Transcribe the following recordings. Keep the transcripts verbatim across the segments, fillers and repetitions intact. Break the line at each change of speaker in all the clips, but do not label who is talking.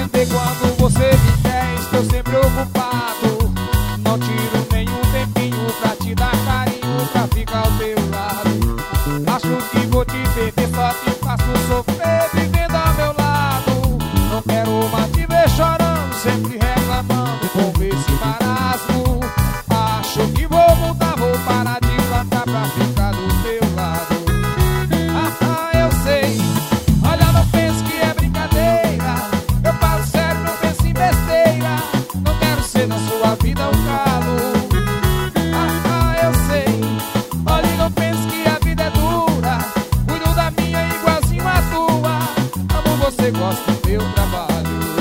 entender quando você me quer. Estou sempre ocupado, não tiro nenhum tempinho pra te dar carinho, pra ficar ao teu lado. Acho que vou te perder, só te faço sofrer vivendo ao meu lado. Não quero mais te ver chorando, sempre reclamando com esse marasmo. Acho que vou mudar, vou parar de plantar pra ficar do teu lado. Ah, ah, eu sei, olha, não pense que é brincadeira. Eu falo sério, não pense em besteira. Não quero ser na sua vida um galo. Ah, ah, eu sei, olha, não pense que a vida é dura. Cuido da minha igualzinho a tua. Amo você, gosto do meu trabalho.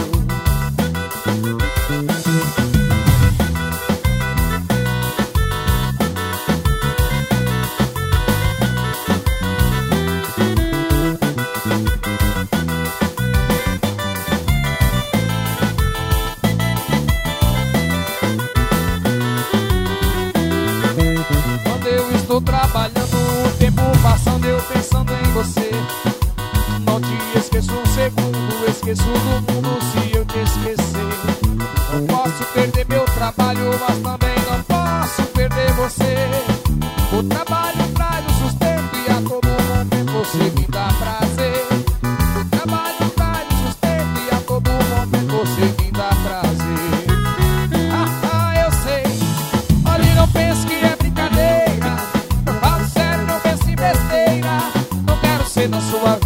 Quando eu estou trabalhando, o tempo passando, eu pensando em você. Não te esqueço um segundo, esqueço do mundo se eu te esquecer. Não posso perder meu trabalho, mas também não posso perder você. O trabalho traz o sustento e a todo momento você me dá prazer. O trabalho traz o sustento e a todo momento você me dá prazer. Ah, ah, eu sei, olha, não pense que é brincadeira. Eu falo sério, não pense em besteira. Não quero ser na sua